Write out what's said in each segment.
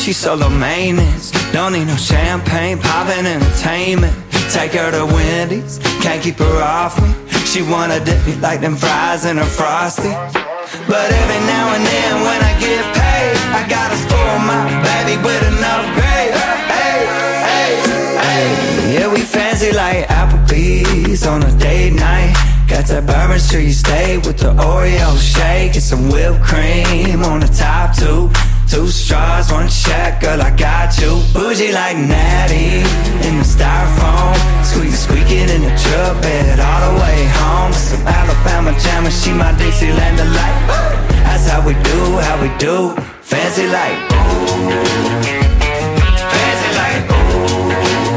she's solo maintenance. Don't need no champagne, poppin' entertainment. Take her to Wendy's, can't keep her off me. She wanna dip me like them fries in her Frosty. But every now and then when I get paid, I gotta spoil my baby with an upgrade. Hey, hey, hey. Yeah, we fancy like Applebee's on a date night. Got that Bourbon Street steak with the Oreo shake and some whipped cream on the top two. 2 straws, 1 check, girl, I got you. Bougie like Natty in the styrofoam. Squeaking in the truck bed all the way home. Some Alabama jammer, she my Dixieland delight. That's how we do, fancy like ooh. Fancy like ooh.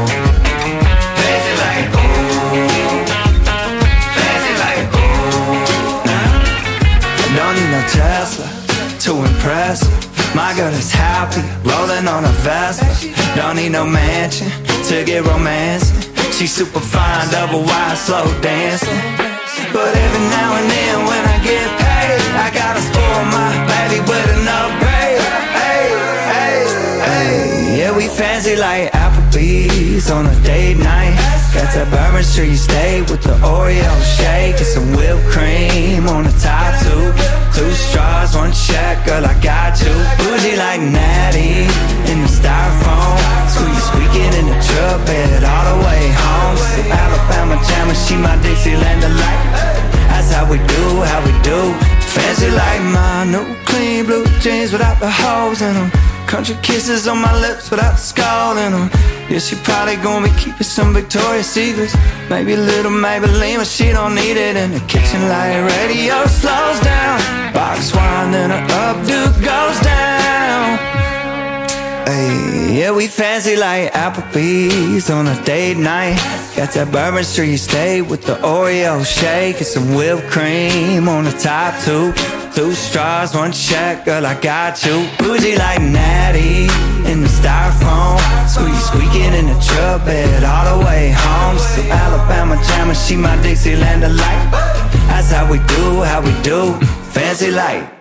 Fancy like ooh. Fancy like ooh. I don't need no Tesla to impress her. My girl is happy, rolling on a Vespa. Don't need no mansion to get romancing. She's super fine, double wide, slow dancing. But every now and then when I get paid, I gotta spoil my baby with an upgrade. Hey, hey, hey. Yeah, we fancy like Applebee's on a date night. Got that Bourbon Street steak with the Oreo shake and some whipped cream on the top two. 2 straws, 1 check, girl, I got you. Bougie like Natty in the styrofoam. Squeaking in the truck bed all the way home. Some Alabama jammer, she my Dixieland delight. That's how we do, fancy like my new clean blue jeans without the holes in them. Country kisses on my lips without the skull in them. Yeah, she probably gonna be keeping some Victoria's Secrets. Maybe a little Maybelline, but she don't need it. In the kitchen like radio slows down. Box wine, then her updo goes down. Hey, yeah, we fancy like Applebee's on a date night. Got that Bourbon Street steak with the Oreo shake and some whipped cream on the top two. 2 straws, 1 check, girl, I got you. Bougie like Natty in the styrofoam. Squeaking in the truck bed all the way home. Some Alabama jammer, she my Dixieland delight. That's how we do, fancy like